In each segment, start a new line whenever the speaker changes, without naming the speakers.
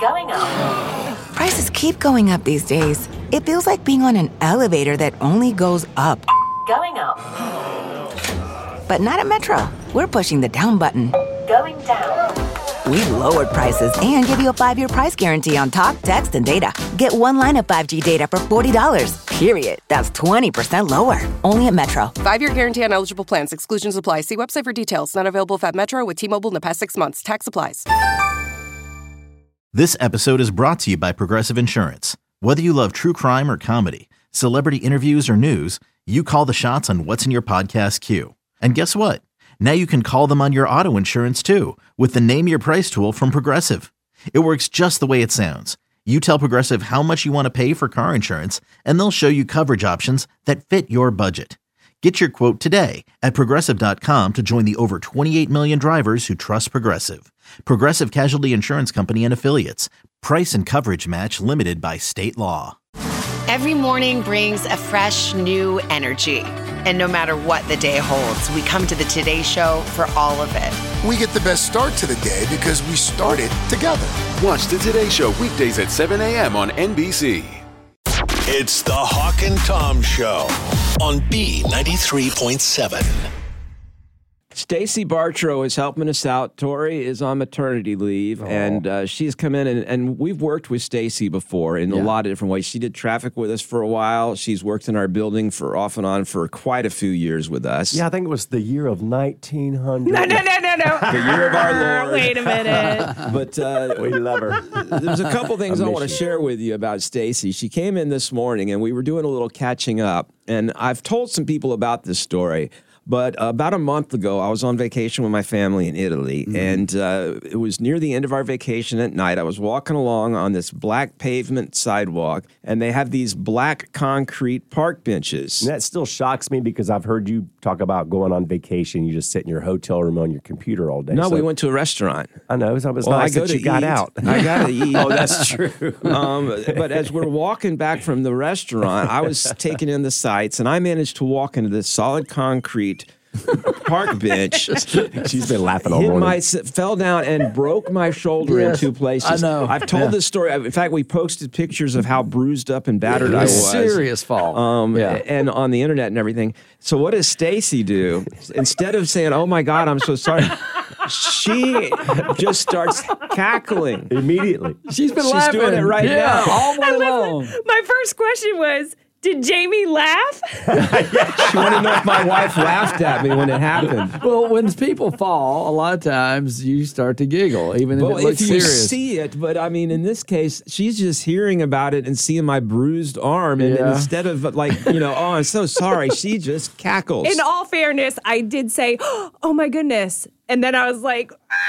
Going up.
Prices keep going up these days. It feels like being on an elevator that only goes up.
Going up.
But not at Metro. We're pushing the down button.
Going down.
We've lowered prices and give you a 5-year price guarantee on talk, text, and data. Get one line of 5G data for $40, period. That's 20% lower. Only at Metro.
5-year guarantee on eligible plans. Exclusions apply. See website for details. Not available at Metro with T-Mobile in the past 6 months. Tax applies.
This episode is brought to you by Progressive Insurance. Whether you love true crime or comedy, celebrity interviews or news, you call the shots on what's in your podcast queue. And guess what? Now you can call them on your auto insurance too with the Name Your Price tool from Progressive. It works just the way it sounds. You tell Progressive how much you want to pay for car insurance, and they'll show you coverage options that fit your budget. Get your quote today at Progressive.com to join the over 28 million drivers who trust Progressive. Progressive Casualty Insurance Company and Affiliates. Price and coverage match limited by state law.
Every morning brings a fresh, new energy. And no matter what the day holds, we come to the Today Show for all of it.
We get the best start to the day because we started together.
Watch the Today Show weekdays at 7 a.m. on NBC.
It's the Hawk and Tom Show on B93.7.
Stacey Bartrow is helping us out. Tori is on maternity leave, and she's come in, and we've worked with Stacey before in a lot of different ways. She did traffic with us for a while. She's worked in our building for off and on for quite a few years with us.
Yeah, I think it was the year of 1900.
No.
The year of our Lord.
Wait a minute.
But
we love her.
There's a couple things I want to share with you about Stacey. She came in this morning, and we were doing a little catching up, and I've told some people about this story. But about a month ago, I was on vacation with my family in Italy, and it was near the end of our vacation at night. I was walking along on this black pavement sidewalk, and they have these black concrete park benches.
And that still shocks me because I've heard you talk about going on vacation. You just sit in your hotel room on your computer all day.
No, we went to a restaurant.
I know. It was nice that you got out.
I got to eat.
Oh, that's true.
But as we're walking back from the restaurant, I was taking in the sights, and I managed to walk into this solid concrete park bench.
She's been laughing all morning.
Fell down and broke my shoulder in two places.
I know.
I've told this story. In fact, we posted pictures of how bruised up and battered I was.
Serious fall.
And on the internet and everything. So what does Stacey do? Instead of saying, "Oh my God, I'm so sorry," she just starts cackling
immediately.
She's
laughing. Doing it right now.
All morning long.
My first question was, did Jamie laugh?
She wanted to know if my wife laughed at me when it happened.
Well, when people fall, a lot of times you start to giggle, even if it looks
if you
serious.
see it, but I mean, in this case, she's just hearing about it and seeing my bruised arm, and instead of oh, I'm so sorry, she just cackles.
In all fairness, I did say, "Oh my goodness," and then I was like,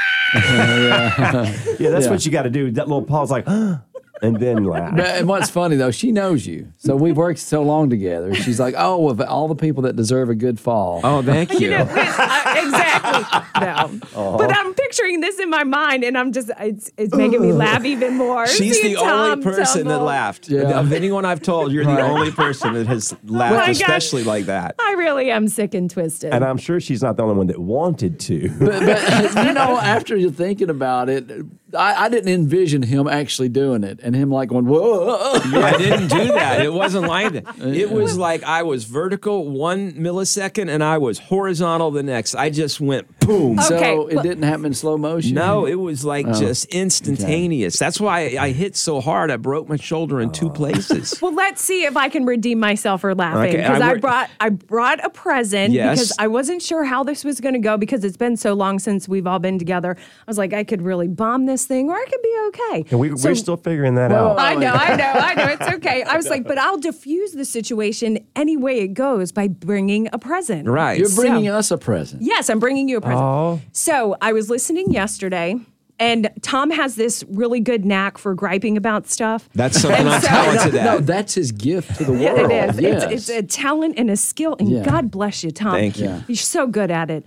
that's what you got to do. That little pause, like. And then laugh.
And what's funny, though, she knows you. So we've worked so long together. She's like, oh, of all the people that deserve a good fall.
Oh, thank you.
Exactly. No. But I'm picturing this in my mind, and I'm just, it's making me laugh even more.
She's the only person that laughed.
Yeah.
Of anyone I've told, you're the only person that has laughed, especially like that.
I really am sick and twisted.
And I'm sure she's not the only one that wanted to.
But after you're thinking about it, I didn't envision him actually doing it. And him like going, whoa.
I didn't do that. It wasn't like that. It was like I was vertical 1 millisecond and I was horizontal the next. I just went boom.
So it didn't happen in slow motion?
No, it was like just instantaneous. Okay. That's why I hit so hard. I broke my shoulder in two places.
Well, let's see if I can redeem myself for laughing. Because I brought a present because I wasn't sure how this was going to go because it's been so long since we've all been together. I was like, I could really bomb this thing or I could be okay.
And we're still figuring that out.
I know. It's okay. I was like, but I'll diffuse the situation any way it goes by bringing a present.
Right.
You're bringing us a present.
Yes, I'm bringing you a present.
Oh.
So I was listening yesterday. And Tom has this really good knack for griping about stuff.
That's something I'm talented at.
No, that's his gift to the world.
Yeah, it is.
Yes.
It's a talent and a skill. And God bless you, Tom.
Thank you.
You're so good at it.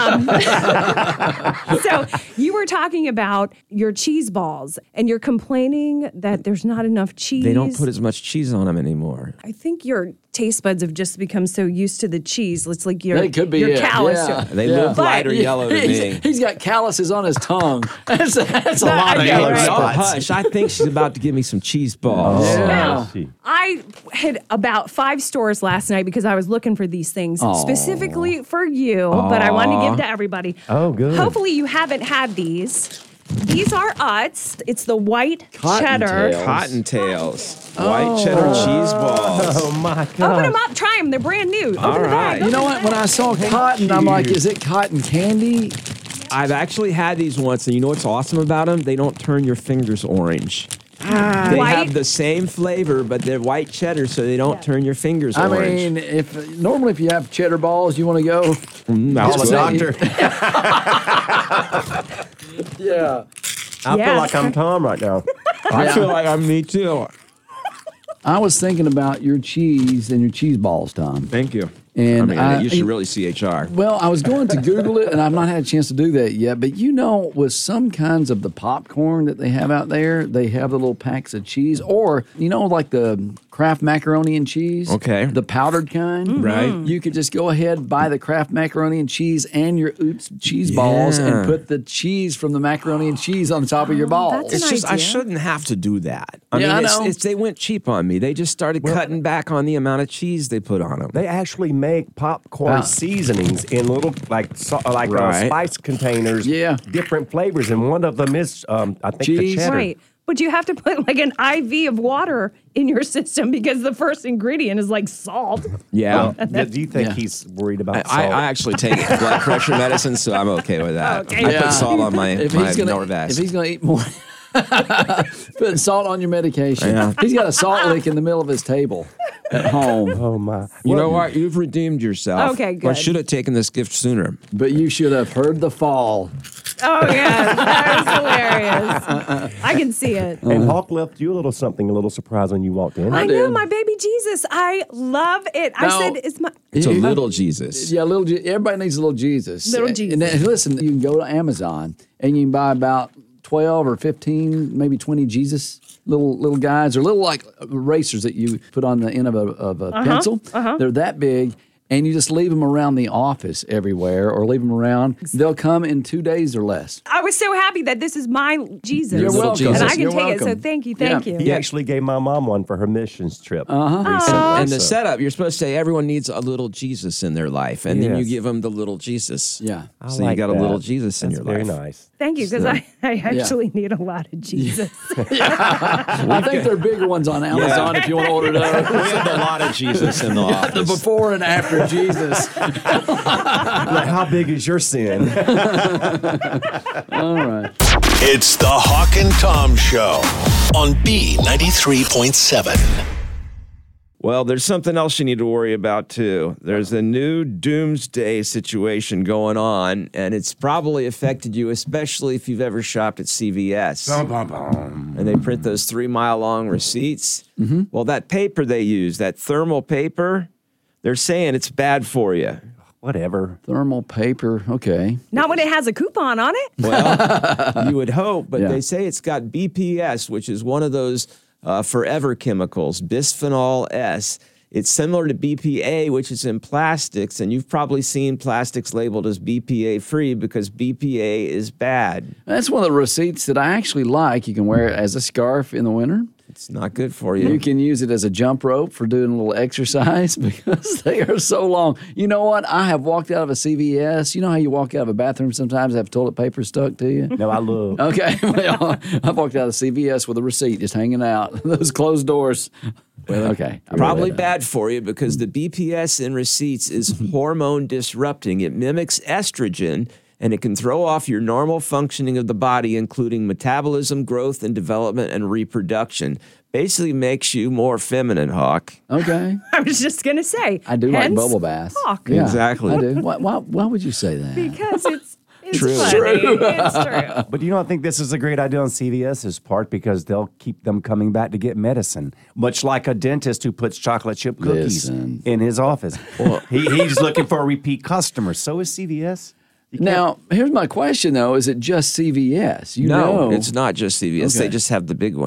So you were talking about your cheese balls, and you're complaining that there's not enough cheese.
They don't put as much cheese on them anymore.
I think your taste buds have just become so used to the cheese. It's like you're
that could be
you're
it.
callous.
Yeah.
They look lighter yellow to me.
He's got calluses on his tongue. that's a lot of
Y'all
spots.
hush. I think she's about to give me some cheese balls.
Now, I hit about 5 stores last night because I was looking for these things specifically for you, but I wanted to give to everybody.
Oh, good.
Hopefully you haven't had these. These are Utz. It's the white cheddar.
Cottontails. White cheddar cheese balls.
Oh, my God.
Open them up. Try them. They're brand new. Open the bag.
You know what? When I saw cotton, I'm like, is it cotton candy?
I've actually had these once, and you know what's awesome about them? They don't turn your fingers orange. They have the same flavor, but they're white cheddar, so they don't turn your fingers orange.
I mean, if you have cheddar balls, you want to go.
That's the doctor.
Yeah.
I feel like I'm Tom right now.
I feel like I'm me too.
I was thinking about your cheese and your cheese balls, Tom.
Thank you.
And
you should really see HR.
Well, I was going to Google it, and I've not had a chance to do that yet. But with some kinds of the popcorn that they have out there, they have the little packs of cheese, or like the Kraft macaroni and cheese.
Okay.
The powdered kind.
Right.
You could just go ahead, buy the Kraft macaroni and cheese and your Utz cheese balls, and put the cheese from the macaroni and cheese on top of your balls.
That's
It's
an
just I
idea.
shouldn't have to do that. I
Yeah,
mean,
I know.
they went cheap on me. They just started cutting back on the amount of cheese they put on them.
They actually make popcorn seasonings in little
Right.
spice containers.
Yeah.
Different flavors, and one of them is I think the
Cheese.
cheddar.
Right. But you have to put like an IV of water in your system because the first ingredient is like salt.
Yeah.
Do you think he's worried about salt?
I actually take blood pressure medicine, so I'm okay with that.
Okay.
I put salt on my
If he's gonna
Norvasc.
eat more, putting salt on your medication.
Yeah.
He's got a salt lick in the middle of his table at home.
Oh my!
You know what? You've redeemed yourself.
Okay,
I
good.
should have taken this gift sooner.
But you should have heard the fall.
Oh, yeah. That was hilarious. I can see it.
And Hawk left you a little surprise when you walked in.
I
did.
know, my baby Jesus. I love it. I
Now-
said, it's my.
It's a little Jesus.
Yeah, everybody needs a little Jesus.
Little Jesus.
And then, listen, you can go to Amazon and you can buy about 12 or 15, maybe 20 Jesus little guys, or little like erasers that you put on the end of a pencil. They're that big. And you just leave them around the office everywhere, or leave them around. They'll come in 2 days or less.
I was so happy that this is my Jesus.
You're welcome.
And I can
You're
take it. So
welcome.
thank you.
He actually gave my mom one for her missions trip.
And the setup, you're supposed to say everyone needs a little Jesus in their life, and then you
Yes.
give them the little Jesus.
Yeah.
So you
like
got a
that.
little Jesus in
That's
your
very
life.
nice.
Thank you, because I actually need a lot of Jesus.
I think there are bigger ones on Amazon if you want to order those.
We have a lot of Jesus in the
The
office.
before and after Jesus.
Like, how big is your sin?
All right.
It's the Hawk and Tom Show on B93.7.
Well, there's something else you need to worry about, too. There's a new doomsday situation going on, and it's probably affected you, especially if you've ever shopped at CVS. And they print those 3-mile-long receipts. Mm-hmm. Well, that paper they use, that thermal paper, they're saying it's bad for you.
Whatever.
Thermal paper. Okay.
Not when it has a coupon on it.
Well, you would hope, but
Yeah.
they say it's got BPS, which is one of those forever chemicals, bisphenol S. It's similar to BPA, which is in plastics, and you've probably seen plastics labeled as BPA free because BPA is bad.
That's one of the receipts that I actually like. You can wear it as a scarf in the winter.
It's not good for you.
You can use it as a jump rope for doing a little exercise because they are so long. You know what? I have walked out of a CVS. You know how you walk out of a bathroom sometimes have toilet paper stuck to you?
No, I look.
Okay. Well, I've walked out of CVS with a receipt just hanging out. Those closed doors. Well, okay.
Probably bad for you because the BPS in receipts is hormone disrupting. It mimics estrogen, and it can throw off your normal functioning of the body, including metabolism, growth, and development, and reproduction. Basically makes you more feminine, Hawk.
Okay.
I was just going to say.
I do
hence
like bubble baths.
Hawk.
Yeah,
Exactly.
I do. Why would you say that?
Because it's
True.
funny. It's true.
But you don't think this is a great idea on CVS's part because they'll keep them coming back to get medicine, much like a dentist who puts chocolate chip cookies
Listen.
in his office. He's looking for a repeat customer. So is CVS.
Now, here's my question, though. Is it just CVS?
No, it's not just CVS.
Okay.
They just have the big ones.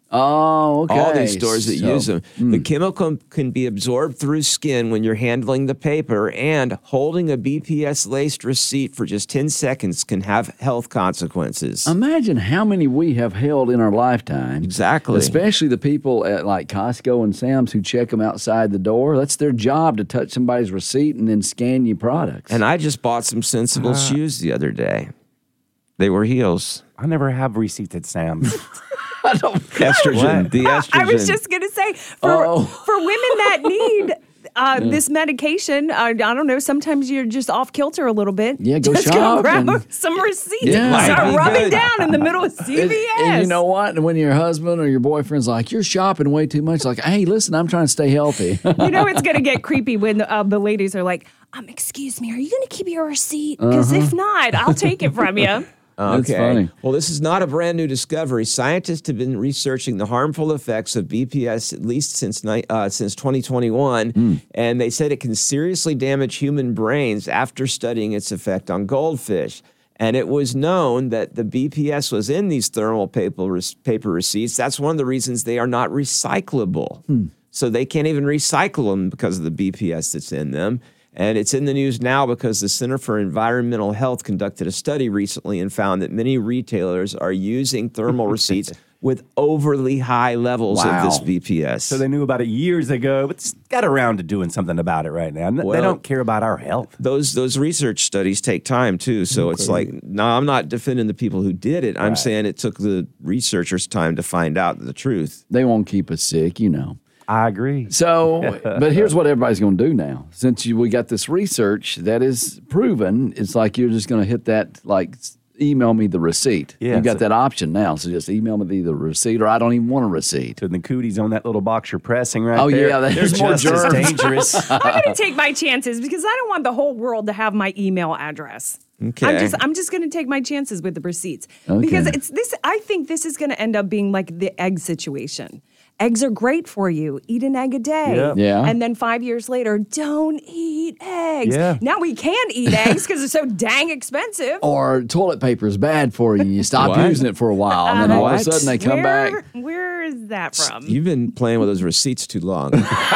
Oh, okay.
All these stores that use them. The chemical can be absorbed through skin when you're handling the paper, and holding a BPS-laced receipt for just 10 seconds can have health consequences.
Imagine how many we have held in our lifetime.
Exactly.
Especially the people at like Costco and Sam's who check them outside the door. That's their job, to touch somebody's receipt and then scan your products.
And I just bought some Sensible shoes the other day. They were heels.
I never have receipts at Sam's.
Estrogen. The estrogen.
I was just going to say, for women that need this medication, I don't know, sometimes you're just off kilter a little bit.
Yeah, go
just
shop
go grab
and-
some receipts
Yeah.
and start
Might be
rubbing
good.
down in the middle of CVS.
And you know what? And when your husband or your boyfriend's like, you're shopping way too much, like, hey, listen, I'm trying to stay healthy.
You know it's going to get creepy when the ladies are like, excuse me, are you going to keep your receipt? Because if not, I'll take it from you.
That's funny.
Well, this is not a brand new discovery. Scientists have been researching the harmful effects of BPS at least since 2021, and they said it can seriously damage human brains after studying its effect on goldfish. And it was known that the BPS was in these thermal paper receipts. That's one of the reasons they are not recyclable. So they can't even recycle them because of the BPS that's in them. And it's in the news now because the Center for Environmental Health conducted a study recently and found that many retailers are using thermal receipts with overly high levels of this BPS.
So they knew about it years ago, but got around to doing something about it right now. They don't care about our health.
Those research studies take time, too. So it's like, no, I'm not defending the people who did it. I'm saying it took the researchers time to find out the truth.
They won't keep us sick, you know.
I agree.
So, but here's what everybody's going to do now. Since we got this research that is proven, it's like you're just going to hit that, like, email me the receipt.
Yeah,
you got that option now. So just email me the receipt, or I don't even want a receipt.
So the cooties on that little box you're pressing right
there.
there.
Yeah, there's
they're
more
just as
germs.
dangerous.
I'm going to take my chances because I don't want the whole world to have my email address.
Okay.
I'm just going to take my chances with the receipts
Okay.
because it's this. I think this is going to end up being like the egg situation. Eggs are great for you. Eat an egg a day.
Yep.
Yeah.
And then 5 years later, don't eat eggs.
Yeah.
Now we can't eat eggs because they're so dang expensive.
Or toilet paper is bad for you. You stop
What?
using it for a while, and then all of a sudden they come back.
Where is that from?
You've been playing with those receipts too long.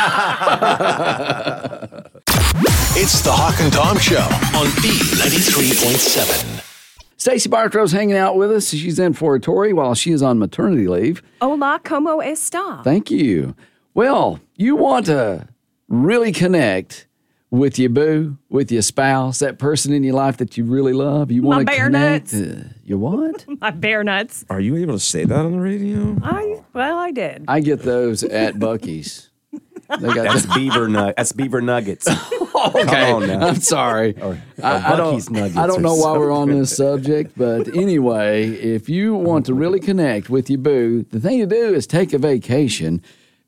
It's the Hawk and Tom Show on B93.7.
Stacey Bartow's hanging out with us. She's in for Tori while she is on maternity leave.
Hola, como está?
Thank you. Well, you want to really connect with your boo, with your spouse, that person in your life that you really love. You want to
bear
connect.
nuts.
Your what?
My bear nuts.
Are you able to say that on the radio?
I did.
I get those at Buc-ee's. They got
That's beaver nuggets.
Okay,
Come on now.
I'm sorry. I
Buc-ee's
don't,
nuggets
I don't
are
know why
so
we're on
good.
this subject, but anyway, if you want to really connect with your boo, the thing to do is take a vacation.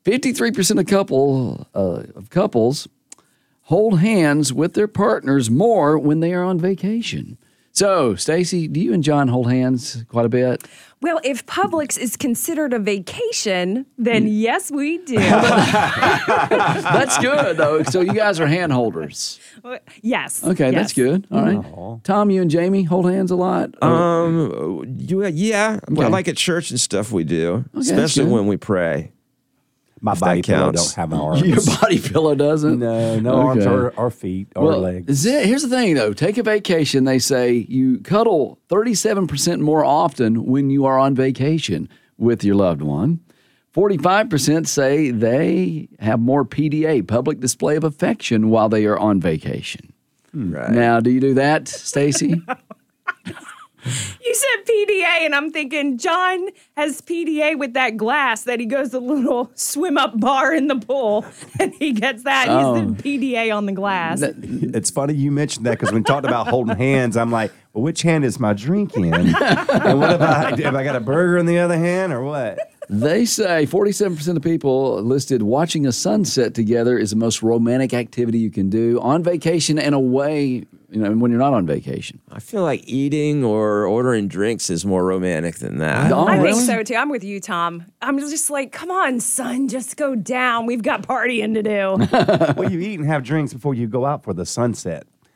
53% of couples hold hands with their partners more when they are on vacation. So, Stacey, do you and John hold hands quite a bit?
Well, if Publix is considered a vacation, then yes, we do.
That's good, though. So you guys are hand holders.
Yes.
Okay,
yes.
that's good. All right. Tom, you and Jamie hold hands a lot?
Yeah. Well, like at church and stuff we do, especially when we pray.
My body pillow don't have arms.
Your body pillow doesn't?
No arms or feet or legs.
Here's the thing, though. Take a vacation. They say you cuddle 37% more often when you are on vacation with your loved one. 45% say they have more PDA, public display of affection, while they are on vacation.
Right.
Now, do you do that, Stacey?
You said PDA, and I'm thinking John has PDA with that glass that he goes to the little swim up bar in the pool, and he gets that. He's the PDA on the glass.
It's funny you mentioned that because when we talked about holding hands, I'm like, well, which hand is my drink in? And what if I got a burger in the other hand or what?
They say 47% of people listed watching a sunset together is the most romantic activity you can do on vacation and away, when you're not on vacation.
I feel like eating or ordering drinks is more romantic than that.
I think so, too. I'm with you, Tom. I'm just like, come on, son, just go down. We've got partying to do.
Well, you eat and have drinks before you go out for the sunset.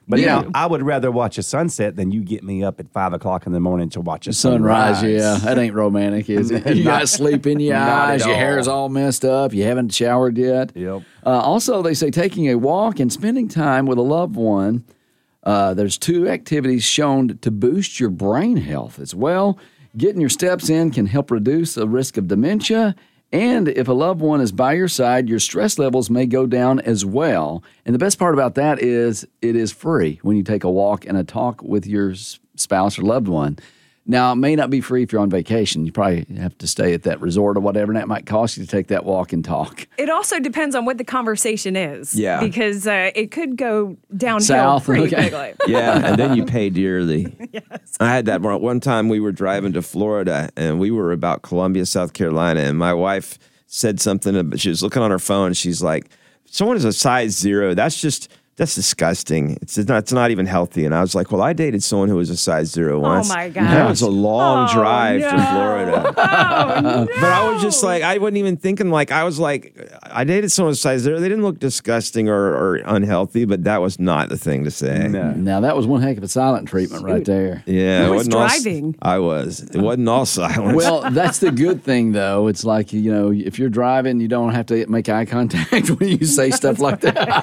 But I would rather watch a sunset than you get me up at 5 o'clock in the morning to watch a sunrise.
Yeah, that ain't romantic, is it? You got sleep in your eyes, your hair's all messed up, you haven't showered yet.
Yep.
Also, they say taking a walk and spending time with a loved one. There's 2 activities shown to boost your brain health as well. Getting your steps in can help reduce the risk of dementia. And if a loved one is by your side, your stress levels may go down as well. And the best part about that is it is free when you take a walk and a talk with your spouse or loved one. Now, it may not be free if you're on vacation. You probably have to stay at that resort or whatever, and that might cost you to take that walk and talk.
It also depends on what the conversation is.
Yeah.
Because it could go downhill
South,
pretty quickly.
Yeah, and then you pay dearly.
Yes.
I had that one time we were driving to Florida, and we were about Columbia, South Carolina, and my wife said something. She was looking on her phone, and she's like, someone is a size 0. That's disgusting. It's not even healthy. And I was like, well, I dated someone who was a size 0 once.
Oh, my gosh.
That was a long drive to Florida.
Oh, no.
But I was just like, I wasn't even thinking, I was like, I dated someone with size 0. They didn't look disgusting or unhealthy, but that was not the thing to say.
No.
Now, that was one heck of a silent treatment right there.
Yeah.
Who was driving?
I was. It wasn't all silence.
Well, that's the good thing, though. It's like, if you're driving, you don't have to make eye contact when you say stuff like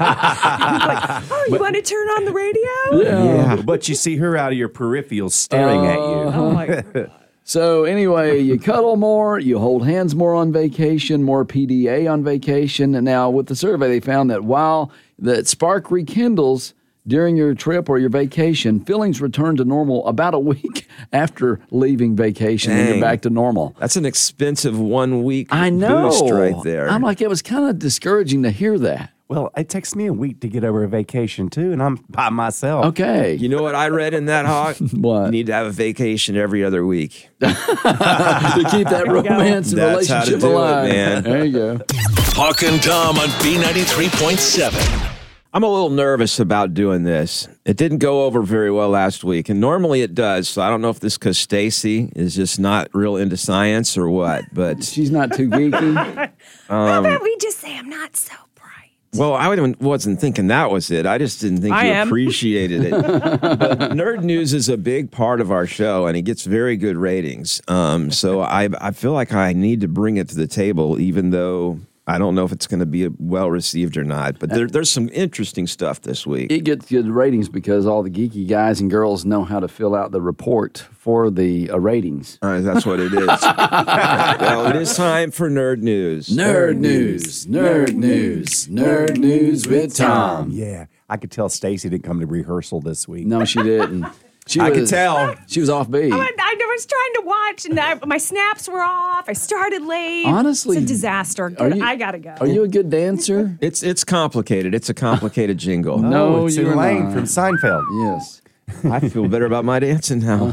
that.
Oh, you want to turn on the radio?
Yeah. But you see her out of your peripherals staring at you.
Oh, my God.
So anyway, you cuddle more, you hold hands more on vacation, more PDA on vacation. And now with the survey, they found that while that spark rekindles during your trip or your vacation, feelings return to normal about a week after leaving vacation and you're back to normal.
That's an expensive 1 week
I know.
boost right there.
I'm like, it was kind of discouraging to hear that.
Well, it takes me a week to get over a vacation, too, and I'm by myself.
Okay.
You know what I read in that, Hawk?
What?
You need to have a vacation every other week.
To keep that romance and
That's how to
relationship
do it,
alive.
man.
There you go.
Hawk and Tom on B93.7.
I'm a little nervous about doing this. It didn't go over very well last week, and normally it does, so I don't know if this is because Stacy is just not real into science or what, but...
She's not too geeky.
How about we just say I'm not so bright?
Well, I wasn't thinking that was it. I just didn't think you appreciated it. But Nerd News is a big part of our show, and it gets very good ratings. So I feel like I need to bring it to the table, even though I don't know if it's going to be well received or not. But there's some interesting stuff this week.
It gets good ratings because all the geeky guys and girls know how to fill out the report for the ratings.
That's what it is. Well, it is time for Nerd News.
Nerd News, Nerd News, Nerd News with Tom.
Yeah, I could tell Stacy didn't come to rehearsal this week.
No, she didn't.
I could tell.
She was off beat.
I was trying to watch, and my snaps were off. I started late.
Honestly,
it's a disaster. I gotta go.
Are you a good dancer?
It's complicated. It's a complicated jingle.
No,
it's
you're
Elaine
not.
from Seinfeld.
Yes.
I feel better about my dancing now.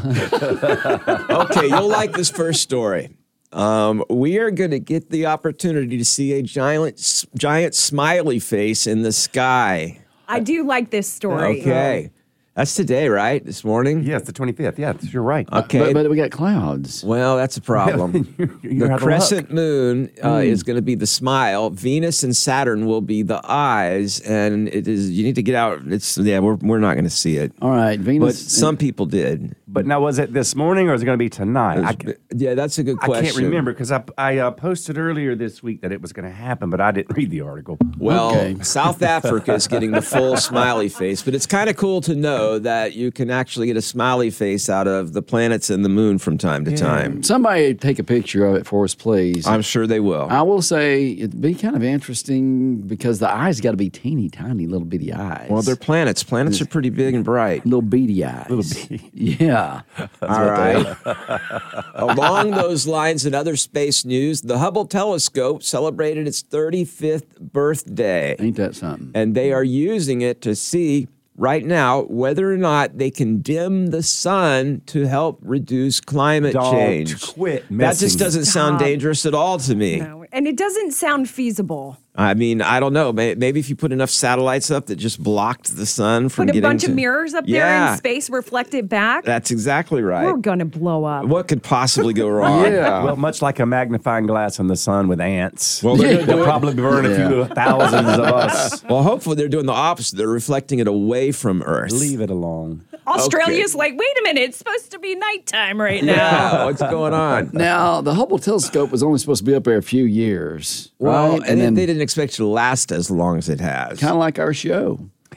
Okay, you'll like this first story. We are going to get the opportunity to see a giant smiley face in the sky.
I do like this story.
Okay. That's today, right? This morning?
Yes, the 25th. Yeah, you're right.
Okay.
But we got clouds.
Well, that's a problem.
You're
The
out of
crescent
luck.
moon is going to be the smile. Venus and Saturn will be the eyes, and it is. You need to get out. We're not going to see it.
All right,
But
Venus.
some people did.
But now, was it this morning or is it going to be tonight?
Yeah, that's a good
I
question.
can't remember because I posted earlier this week that it was going to happen, but I didn't read the article.
Well,
Okay.
South Africa is getting the full smiley face, but it's kind of cool to know that you can actually get a smiley face out of the planets and the moon from time to time.
Somebody take a picture of it for us, please.
I'm sure they will.
I will say it'd be kind of interesting because the eyes got to be teeny tiny little bitty eyes.
Well, they're planets. Planets are pretty big and bright.
little beady eyes. Yeah.
All right. Along those lines, in other space news, the Hubble telescope celebrated its 35th birthday.
Ain't that something?
And they are using it to see right now whether or not they can dim the sun to help reduce climate change.
Quit
That
messing.
just doesn't sound dangerous at all to me.
No, and it doesn't sound feasible.
I mean, I don't know. Maybe if you put enough satellites up that just blocked the sun from
getting
Put a
bunch of mirrors up there in space, reflect it back.
That's exactly right.
We're going to blow up.
What could possibly go wrong?
Yeah. Well, much like a magnifying glass in the sun with ants.
Well,
they'll probably burn a few thousands of us.
Well, hopefully they're doing the opposite. They're reflecting it away from Earth.
Leave it alone.
Australia's like, wait a minute, it's supposed to be nighttime right now.
Yeah, what's going on?
Now, the Hubble telescope was only supposed to be up there a few years.
Well,
right?
and then they didn't expect it to last as long as it has.
Kind of like our show.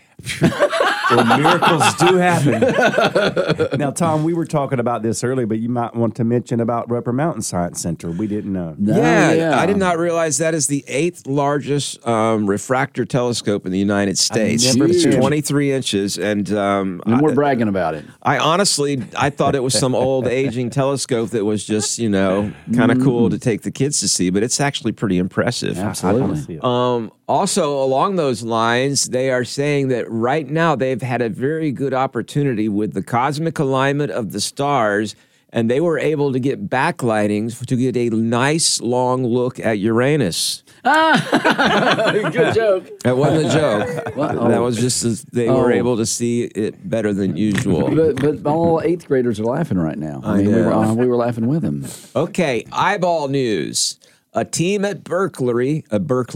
Well, miracles do happen. Now, Tom, we were talking about this earlier, but you might want to mention about Roper Mountain Science Center. We didn't know.
Yeah, I did not realize that is the 8th largest refractor telescope in the United States. It's 23 inches. And
we're bragging about it.
I thought it was some old aging telescope that was just, kind of cool to take the kids to see, but it's actually pretty impressive.
Absolutely.
Also, along those lines, they are saying that right now they've had a very good opportunity with the cosmic alignment of the stars, and they were able to get backlightings to get a nice long look at Uranus.
Good joke.
That wasn't a joke. That was just they were able to see it better than usual.
But all 8th graders are laughing right now. I mean, we were laughing with them.
Okay, eyeball news. A team at Berkeley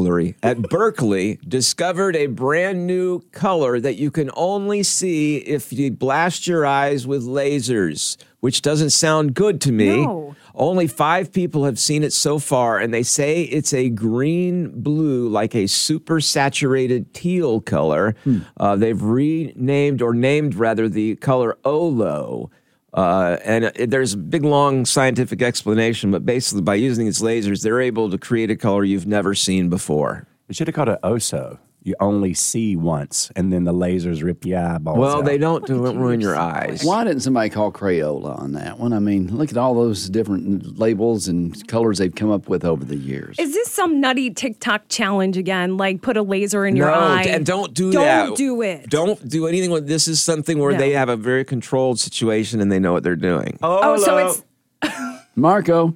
discovered a brand new color that you can only see if you blast your eyes with lasers, which doesn't sound good to me.
No.
Only 5 people have seen it so far, and they say it's a green-blue, like a super saturated teal color. They've named the color Olo. And there's a big, long scientific explanation, but basically by using these lasers, they're able to create a color you've never seen before.
We should have called it Oso. You only see once, and then the lasers rip your eyeballs
Well,
out.
they don't ruin your eyes.
Why didn't somebody call Crayola on that one? I mean, look at all those different labels and colors they've come up with over the years.
Is this some nutty TikTok challenge again? Like put a laser in your eye?
And don't do that.
Don't do it.
Don't do anything with this. Is something where they have a very controlled situation and they know what they're doing.
Oh, so it's
Marco.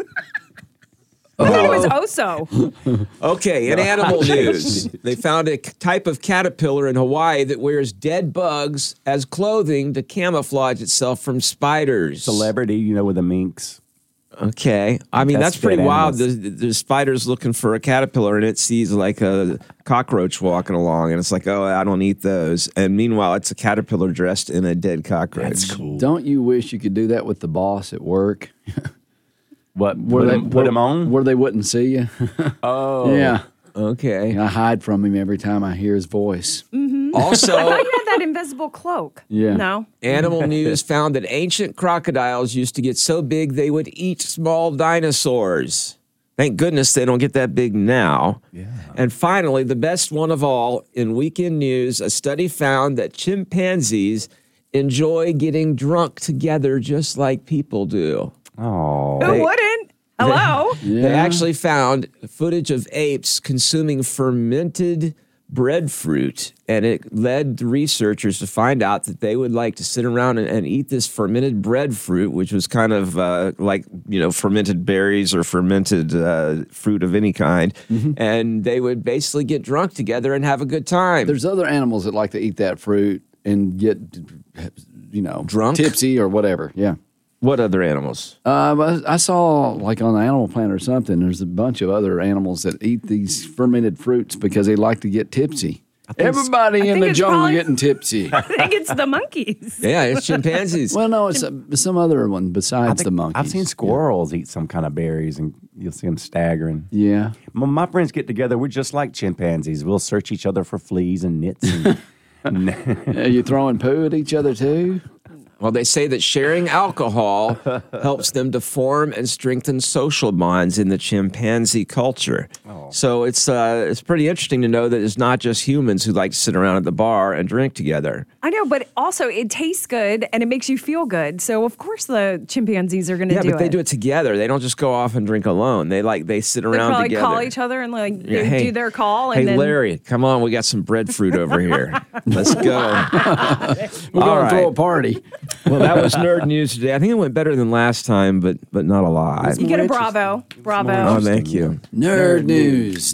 I thought it was Oso.
Okay, in animal news, they found a type of caterpillar in Hawaii that wears dead bugs as clothing to camouflage itself from spiders.
Celebrity, with the minks.
Okay. I mean, that's pretty wild. The spider's looking for a caterpillar, and it sees like a cockroach walking along, and it's like, oh, I don't eat those. And meanwhile, it's a caterpillar dressed in a dead cockroach.
That's cool.
Don't you wish you could do that with the boss at work?
What? Put him on?
Where they wouldn't see you?
Oh.
Yeah.
Okay.
I hide from him every time I hear his voice.
Mm-hmm.
Also,
I thought you had that invisible cloak.
Yeah.
No.
Animal News found that ancient crocodiles used to get so big they would eat small dinosaurs. Thank goodness they don't get that big now. Yeah. And finally, the best one of all, in Weekend News, a study found that chimpanzees enjoy getting drunk together just like people do.
Oh.
Who wouldn't? Hello?
They actually found footage of apes consuming fermented breadfruit, and it led the researchers to find out that they would like to sit around and eat this fermented breadfruit, which was kind of like, fermented berries or fermented fruit of any kind, and they would basically get drunk together and have a good time.
There's other animals that like to eat that fruit and get,
drunk?
Tipsy or whatever, yeah.
What other animals?
I saw, like on Animal Planet or something, there's a bunch of other animals that eat these fermented fruits because they like to get tipsy. Everybody in the jungle getting tipsy.
I think it's the monkeys.
Yeah, it's chimpanzees.
Well, no, it's some other one besides the monkeys.
I've seen squirrels eat some kind of berries, and you'll see them staggering.
Yeah.
When my friends get together, we're just like chimpanzees. We'll search each other for fleas and nits.
Are you throwing poo at each other, too?
Well, they say that sharing alcohol helps them to form and strengthen social bonds in the chimpanzee culture. Oh. So it's pretty interesting to know that it's not just humans who like to sit around at the bar and drink together.
I know, but also it tastes good and it makes you feel good. So of course the chimpanzees are going to do it.
Yeah, but they do it together. They don't just go off and drink alone. They sit around
probably
together.
Call each other and do their call. And
hey,
then...
Larry, come on, we got some breadfruit over here. Let's go.
We're going to throw a party.
Well, that was nerd news today. I think it went better than last time, but not a lot.
You get a bravo. Bravo.
Oh, thank you.
Nerd news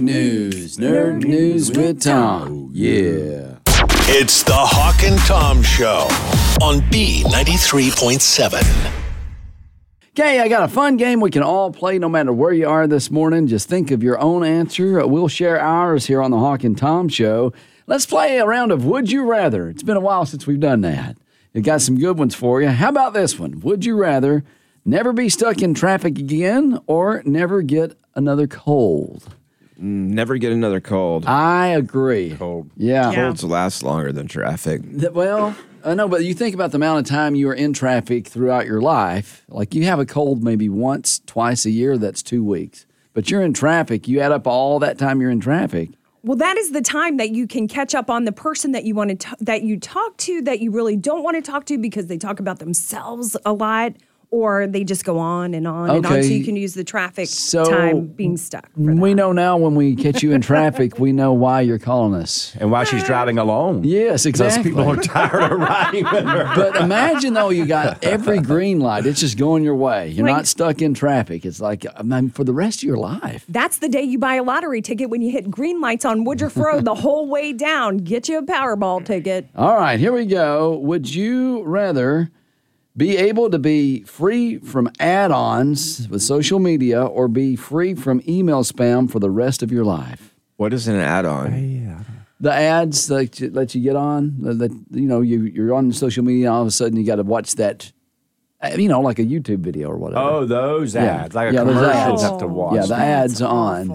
with Tom. Yeah.
It's the Hawk and Tom Show on B93.7.
Okay, I got a fun game we can all play no matter where you are this morning. Just think of your own answer. We'll share ours here on the Hawk and Tom Show. Let's play a round of Would You Rather. It's been a while since we've done that. We got some good ones for you. How about this one? Would you rather never be stuck in traffic again or never get another cold?
Never get another cold.
I agree.
Cold.
Yeah.
Colds last longer than traffic.
Well, I know, but you think about the amount of time you are in traffic throughout your life. Like you have a cold maybe once, twice a year, that's 2 weeks. But you're in traffic. You add up all that time you're in traffic.
Well, that is the time that you can catch up on the person that you want to that you talk to that you really don't want to talk to because they talk about themselves a lot, or they just go on and on and on. So you can use the traffic time being stuck.
We know now when we catch you in traffic, we know why you're calling us
and why she's driving alone.
Yes, exactly.
Those people are tired of riding with her.
But imagine though, you got every green light; it's just going your way. You're not stuck in traffic. It's like for the rest of your life.
That's the day you buy a lottery ticket when you hit green lights on Woodruff Road the whole way down. Get you a Powerball ticket.
All right, here we go. Would you rather be able to be free from add-ons with social media or be free from email spam for the rest of your life?
What is an add-on?
The ads that let you get on, you're on social media and all of a sudden you got to watch that, like a YouTube video or whatever.
Oh, those ads. Like a commercial you have to watch.
Yeah, the ads on.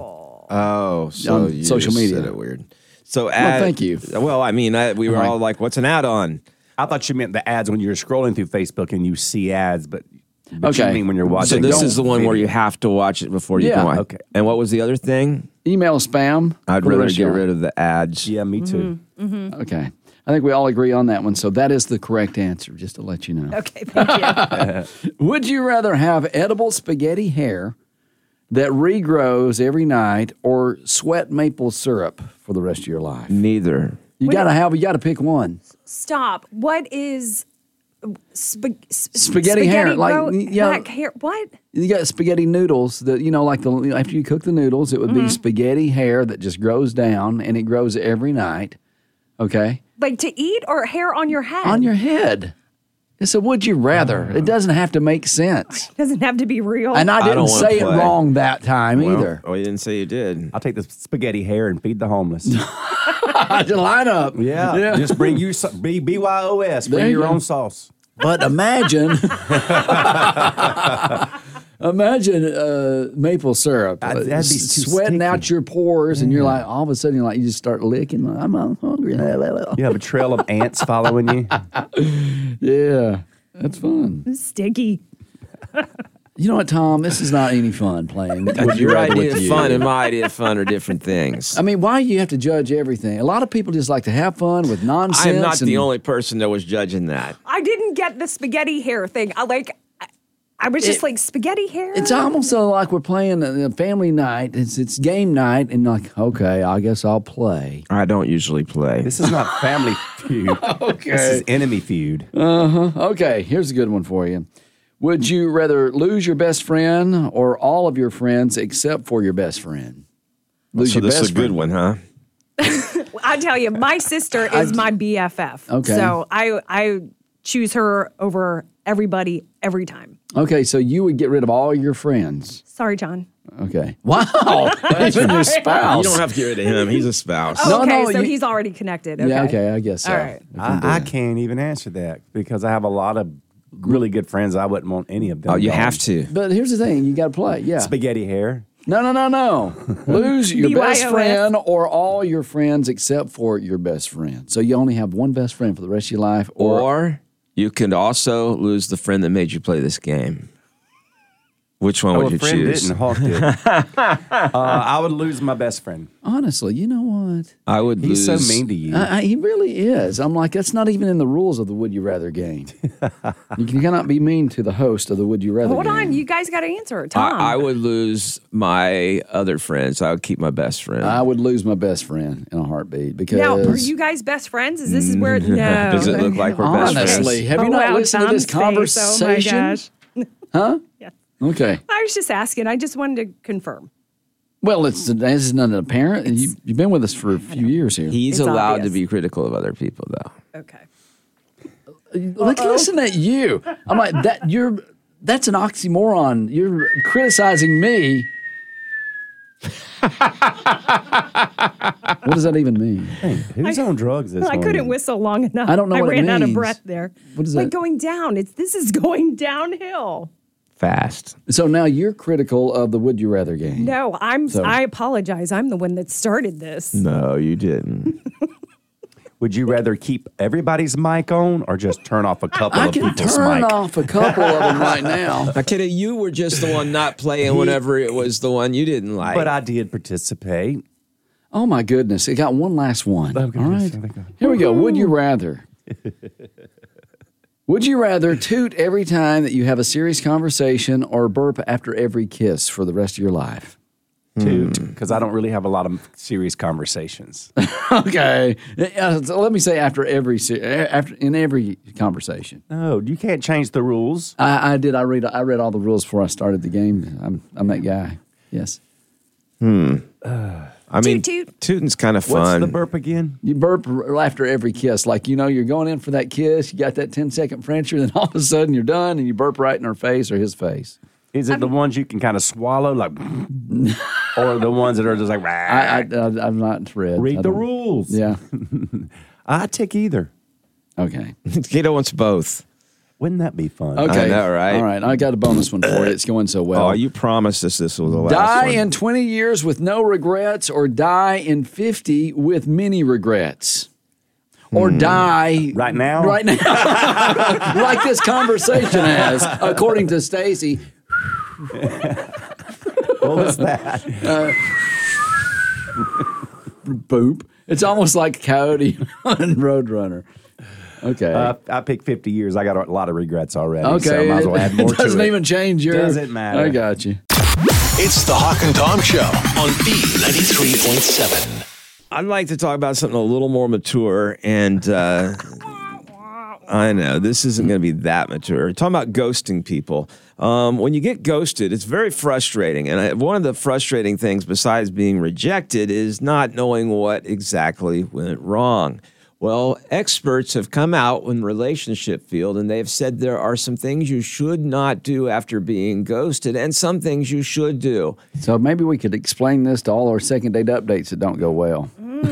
Oh, so
on
you
social
just
media.
said it weird. So
thank you.
Well, I mean, we were all like, what's an add-on?
I thought you meant the ads when you're scrolling through Facebook and you see ads, but
okay.
You mean when you're watching.
So this is the one where you have to watch it before you can watch.
Okay.
And what was the other thing?
Email spam.
I'd rather get rid of the ads.
Yeah, me too.
Mm-hmm.
Okay. I think we all agree on that one. So that is the correct answer, just to let you know.
Okay, thank you.
Would you rather have edible spaghetti hair that regrows every night or sweat maple syrup for the rest of your life?
Neither.
You got to pick one.
Stop. What is
spaghetti hair?
Black hair. What?
You got spaghetti noodles that after you cook the noodles, it would be spaghetti hair that just grows down and it grows every night. Okay.
Like to eat or hair on your head?
On your head. It's a would you rather. It doesn't have to make sense.
It doesn't have to be real.
And I didn't say it wrong that time either.
Oh, you didn't say you did.
I'll take the spaghetti hair and feed the homeless.
To line up.
Yeah. Just bring you BYOS. Bring your own sauce.
But imagine maple syrup.
That'd be
sweating out your pores, and you're like, all of a sudden, you just start licking. I'm hungry.
You have a trail of ants following you.
Yeah, that's fun.
It's sticky.
You know what, Tom? This is not any fun playing.
Your idea of fun and my idea of fun are different things.
I mean, why do you have to judge everything? A lot of people just like to have fun with nonsense.
I'm not the only person that was judging that.
I didn't get the spaghetti hair thing. I was just like, spaghetti hair?
It's almost like we're playing a family night. It's game night, and like, okay, I guess I'll play.
I don't usually play.
This is not Family Feud.
Okay.
This is Enemy Feud.
Okay, here's a good one for you. Would you rather lose your best friend or all of your friends except for your best friend?
This is a good one, huh?
I tell you, my sister is my BFF.
Okay.
So I choose her over everybody every time.
Okay, so you would get rid of all your friends.
Sorry, John.
Okay. Wow. Even your spouse.
You don't have to get rid of him. He's a spouse.
Oh, okay, so he's already connected. Okay.
Yeah, okay, I guess so.
All right.
I can't even answer that because I have a lot of really good friends. I wouldn't want any of them.
Oh, you have to.
But here's the thing. You got to play. Yeah.
Spaghetti hair.
No. Lose your best friend or all your friends except for your best friend. So you only have one best friend for the rest of your life.
Or you could also lose the friend that made you play this game. Which one would you
a friend
choose?
Didn't, Hawk did. I would lose my best friend.
Honestly, you know what?
I would
He's
lose.
so mean to you.
He really is. I'm like, that's not even in the rules of the Would You Rather game. You cannot be mean to the host of the Would You Rather
Hold
game.
on, you guys got to answer it, Tom.
I would lose my other friends. I would keep my best friend.
I would lose my best friend in a heartbeat because.
Now, are you guys best friends? Is where no?
Does it look like we're best friends?
Honestly, have you not listened to this conversation?
Oh my gosh.
Huh?
Yeah.
Okay.
I was just asking. I just wanted to confirm.
Well, this is not apparent. You've been with us for a few years here.
He's
It's
allowed
obvious.
to be critical of other people, though.
Okay.
Listen at you. I'm like that. That's an oxymoron. You're criticizing me. What does that even mean?
Hey, who's on drugs this
I couldn't
morning?
whistle long enough.
I don't know
I
what it
ran out of
means.
breath there.
What is
like
that?
going down. This is going downhill.
Fast.
So now you're critical of the Would You Rather game.
No, I apologize. I'm the one that started this.
No, you didn't.
Would you rather keep everybody's mic on or just turn off a couple
I
of
can
people's
turn
mic?
off a couple of them right now.
Now, Kitty, you were just the one not playing whenever it was the one you didn't like.
But I did participate.
Oh my goodness! It got one last one.
Oh,
All
goodness.
right, here we go. Would you rather? Would you rather toot every time that you have a serious conversation or burp after every kiss for the rest of your life?
Toot, because I don't really have a lot of serious conversations.
Okay, so let me say after every conversation.
No, you can't change the rules.
I did. I read all the rules before I started the game. I'm that guy. Yes.
I mean,
Toot, toot.
tooting's kind of
What's
fun.
the burp again?
You burp after every kiss. Like, you're going in for that kiss, you got that 10-second Frencher, then all of a sudden you're done and you burp right in her face or his face.
Is it the ones you can kind of swallow, like, or the ones that are just like,
I've not read.
read the rules?
Yeah.
I take either.
Okay.
Kato wants both.
Wouldn't that be fun?
Okay.
I know, right?
All right. I got a bonus one for you. It's going so well.
Oh, you promised us this was the last
Die
one.
in 20 years with no regrets or die in 50 with many regrets. Or die
Right now?
Right now. Like this conversation has, according to Stacy.
What was that?
Boop. It's almost like Coyote and Roadrunner. Okay.
I picked 50 years. I got a lot of regrets already.
Okay.
So I might as well add more
It doesn't
to it.
even change your.
Doesn't matter.
I got you.
It's the Hawk and Tom Show on B93.7.
I'd like to talk about something a little more mature, and I know this isn't going to be that mature. Talking about ghosting people. When you get ghosted, it's very frustrating. And one of the frustrating things, besides being rejected, is not knowing what exactly went wrong. Well, experts have come out in the relationship field, and they've said there are some things you should not do after being ghosted and some things you should do.
So maybe we could explain this to all our second date updates that don't go well.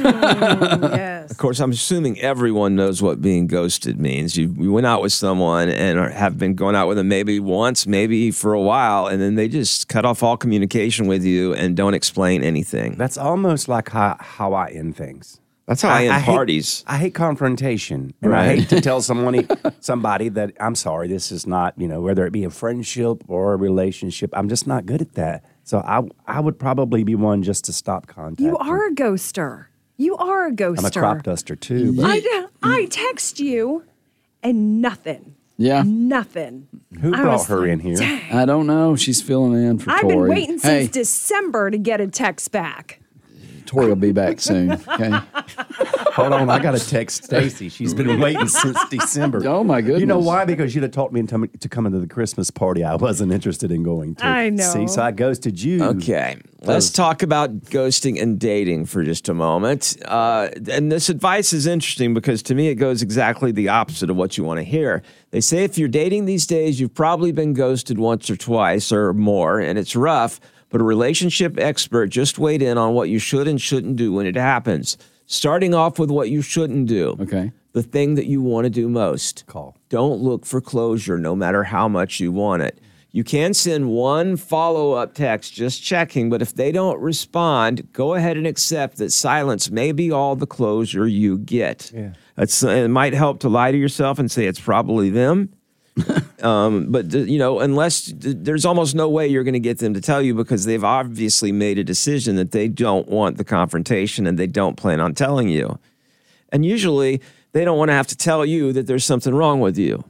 Yes.
Of course, I'm assuming everyone knows what being ghosted means. You went out with someone and have been going out with them maybe once, maybe for a while, and then they just cut off all communication with you and don't explain anything.
That's almost like how I end things.
That's how I end parties.
I hate confrontation. And
Right.
I hate to tell somebody that I'm sorry, this is not, whether it be a friendship or a relationship, I'm just not good at that. So I would probably be one just to stop contact.
You are a ghoster. You are a ghoster.
I'm a crop duster too. But
I text you and nothing.
Yeah.
Nothing.
who
I
brought
was
her
like,
in here?
dang.
I don't know. She's filling in for
I've
Tori.
been waiting
Hey,
since December to get a text back.
Tori will be back soon. Okay.
Hold on, I got to text Stacy. She's been waiting since December.
Oh my goodness.
You know why? Because you'd have taught me to come into the Christmas party I wasn't interested in going to.
I know.
See, so I ghosted you.
Okay, let's talk about ghosting and dating for just a moment. And this advice is interesting because to me it goes exactly the opposite of what you want to hear. They say if you're dating these days, you've probably been ghosted once or twice or more, and it's rough. But a relationship expert just weighed in on what you should and shouldn't do when it happens. Starting off with what you shouldn't do.
Okay.
The thing that you want to do most.
Call.
Don't look for closure no matter how much you want it. You can send one follow-up text just checking, but if they don't respond, go ahead and accept that silence may be all the closure you get.
Yeah.
It might help to lie to yourself and say it's probably them. But unless there's almost no way you're going to get them to tell you because they've obviously made a decision that they don't want the confrontation and they don't plan on telling you. And usually they don't want to have to tell you that there's something wrong with you.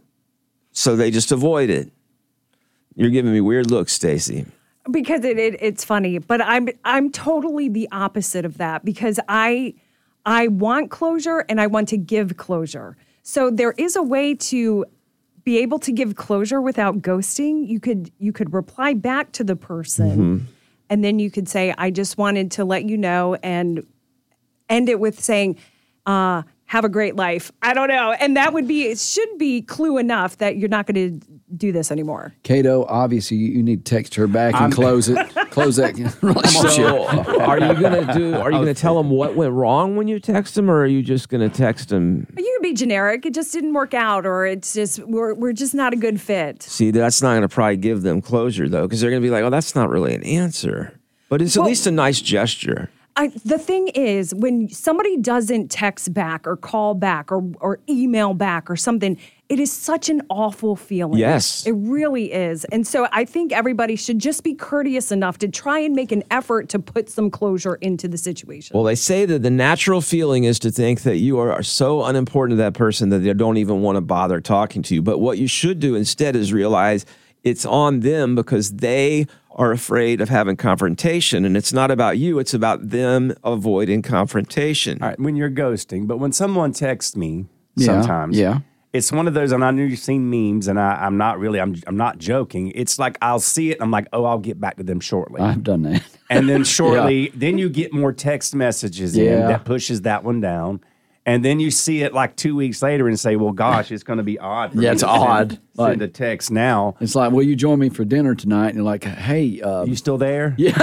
So they just avoid it. You're giving me weird looks, Stacey.
Because it's funny, but I'm totally the opposite of that because I want closure and I want to give closure. So there is a way to be able to give closure without ghosting. You could reply back to the person and then you could say, I just wanted to let you know, and end it with saying, have a great life. I don't know. And it should be clue enough that you're not going to do this anymore.
Cato, obviously you need to text her back and close that relationship.
So are you going to tell them what went wrong when you text them, or are you just going to text them?
You can be generic. It just didn't work out, or it's just, we're just not a good fit.
See, that's not going to probably give them closure though, because they're going to be like, oh, that's not really an answer, but it's at least a nice gesture.
The thing is, when somebody doesn't text back or call back or email back or something, it is such an awful feeling.
Yes.
It really is. And so I think everybody should just be courteous enough to try and make an effort to put some closure into the situation.
Well, they say that the natural feeling is to think that you are so unimportant to that person that they don't even want to bother talking to you. But what you should do instead is realize it's on them because they are afraid of having confrontation, and it's not about you, it's about them avoiding confrontation.
All right, when you're ghosting, but when someone texts me sometimes, it's one of those, and I know you've seen memes, and I'm not joking. It's like I'll see it, and I'm like, oh, I'll get back to them shortly.
I've done that.
And then shortly, then you get more text messages in that pushes that one down. And then you see it like 2 weeks later and say, well, gosh, it's going to be odd. For
it's odd.
Send a text now.
It's like, will you join me for dinner tonight? And you're like, hey.
You still there?
Yeah.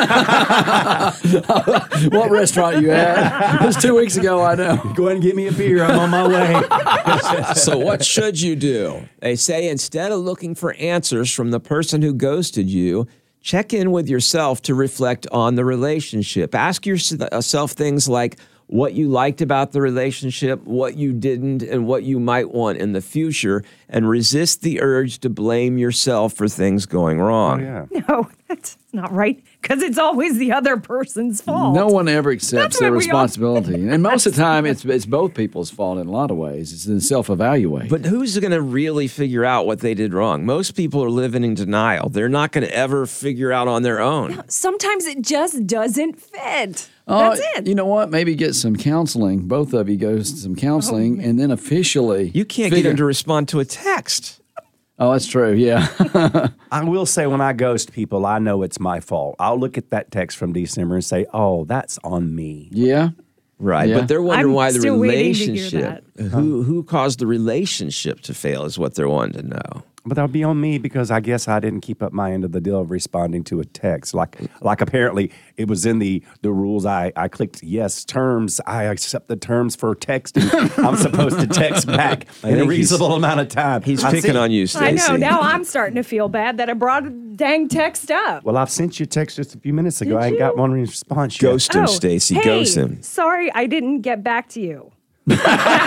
What restaurant you at? It was 2 weeks ago, I know.
Go ahead and get me a beer. I'm on my way.
So what should you do? They say instead of looking for answers from the person who ghosted you, check in with yourself to reflect on the relationship. Ask yourself things like, what you liked about the relationship, what you didn't, and what you might want in the future, and resist the urge to blame yourself for things going wrong.
Oh, yeah.
No, that's not right, because it's always the other person's fault.
No one ever accepts their responsibility. And most of the time, it's both people's fault in a lot of ways. It's in self-evaluate.
But who's going to really figure out what they did wrong? Most people are living in denial. They're not going to ever figure out on their own.
No, sometimes it just doesn't fit. That's it.
You know what? Maybe get some counseling. Both of you go to some counseling, and then officially...
You can't get him to respond to a text.
Oh, that's true, yeah.
I will say when I ghost people, I know it's my fault. I'll look at that text from December and say, oh, that's on me.
Yeah.
Right, but they're wondering why the
relationship,
who caused the relationship to fail is what they're wanting to know.
But that'll be on me because I guess I didn't keep up my end of the deal of responding to a text. Like apparently it was in the rules. I clicked yes, terms. I accept the terms for texting. I'm supposed to text back in a reasonable amount of time.
He's picking on you, Stacey.
I know. Now I'm starting to feel bad that I brought a dang text up.
Well, I've sent you a text just a few minutes ago. I ain't got one response yet.
Ghost him, Stacey.
Hey,
ghost him.
Sorry, I didn't get back to you.
Well,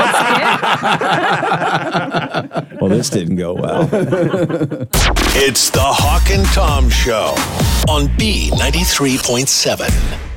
this didn't go well.
It's the Hawk and Tom Show on B93.7.